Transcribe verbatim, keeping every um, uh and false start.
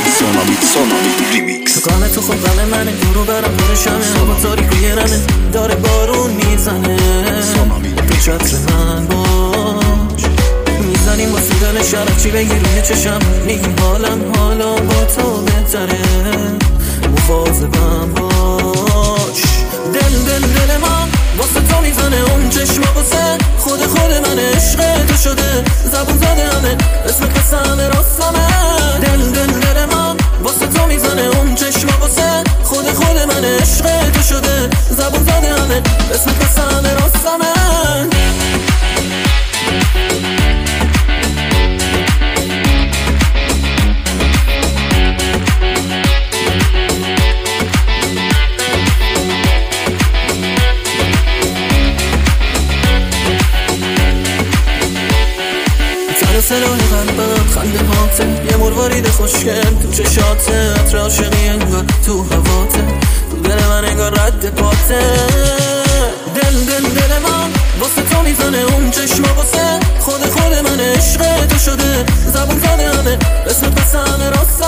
سونامی سونامی ریمیکس. تو کانه تو خوب غم منه، برو برم دورشمه، هوا تاریکوی رمه، داره بارون میزنه. تو چتر من باش، میزنیم با سیدن شرف، چی بگی روی چشم، میگی حالم حالا با تو بهتره، مواظبم باش. دل دل دل من واسه تو میزنه، اون چشم واسه خود خود من عشق تو شده، زبون زده همه اسم قسم راستمه. دل دل دل من واسه تو میزنه، اون چشم واسه خود خود من عشق تو شده، زبون زده همه اسم قسم راستمه. سلاح قلبم خنده هاته، یه مروارید خوشگل تو چشاته، عطر عاشقی انگار تو هواته، تو دل من انگار رد پاته. دل دل دل من واسه تو میزنه، اون چشم واسه خود خود من عشق تو شده، زبون زده همه اسم قسم راست